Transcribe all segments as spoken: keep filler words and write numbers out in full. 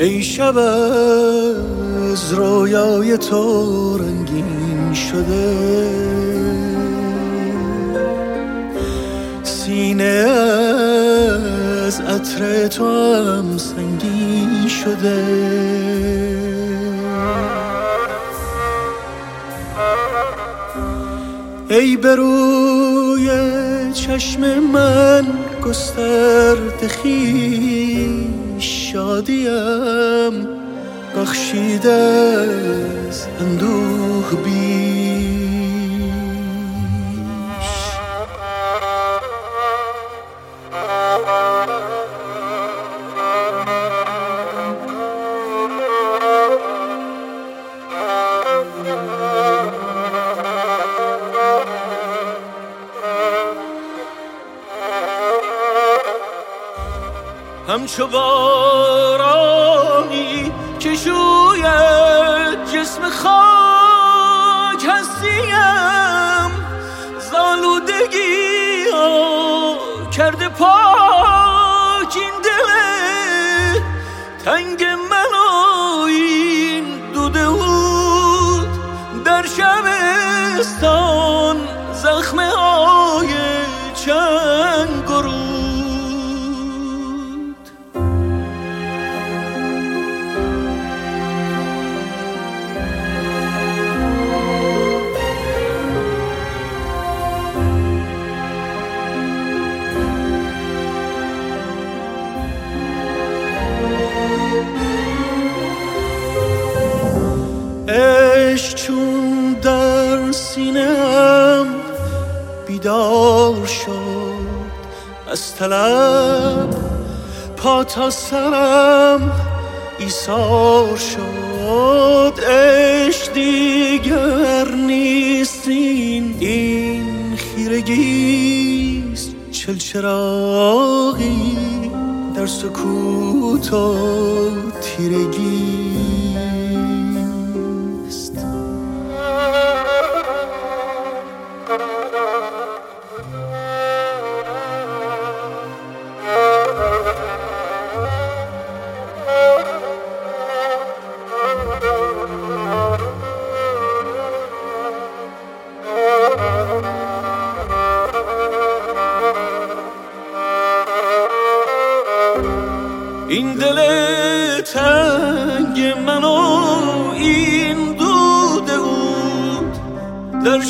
ای شب از رویای تو رنگین شده، سینه از عطر تو هم سنگین شده. ای به روی چشم من گسترده خویش، شادیم بخشیده از اندوه بیش. همچو بارانی که شوید جسم خاک هستیم، زالودگی ها کرده پاک این دل تنگ من و این دوده بود. در شبستان زخمه های چند گروه، عشق چون در سینه‌ام بیدار شد، از طلب پا تا سرم ایثار شد. عشق دیگر نیست این این خیرگیست، چلچراغی در سکوت و تیرگی. این دل تنگ من و این دوده بود، در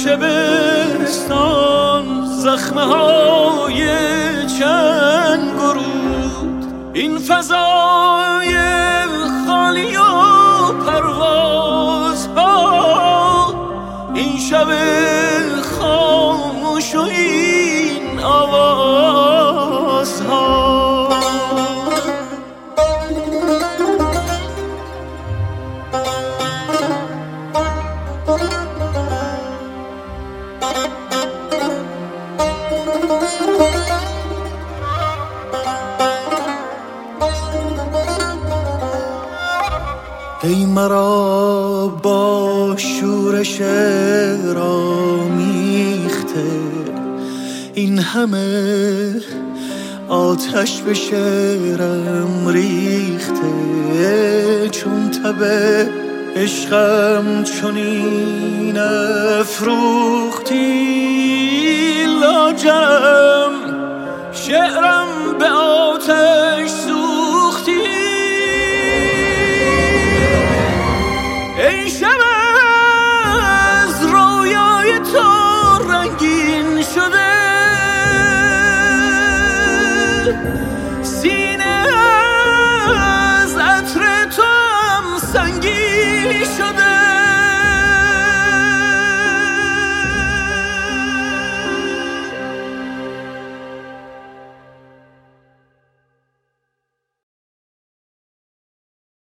شبستان زخمه های چند گرود. این فضای خالی و پرواز ها، این شب خاموش و این آواز ها. ای مرا با شورش رامیخته، این همه آتش به شعرم ریخته. چون تب عشقم چنین افروختی لاجرم، شعرم به آتش سوختی. ای شب از رویای تو رنگین شده،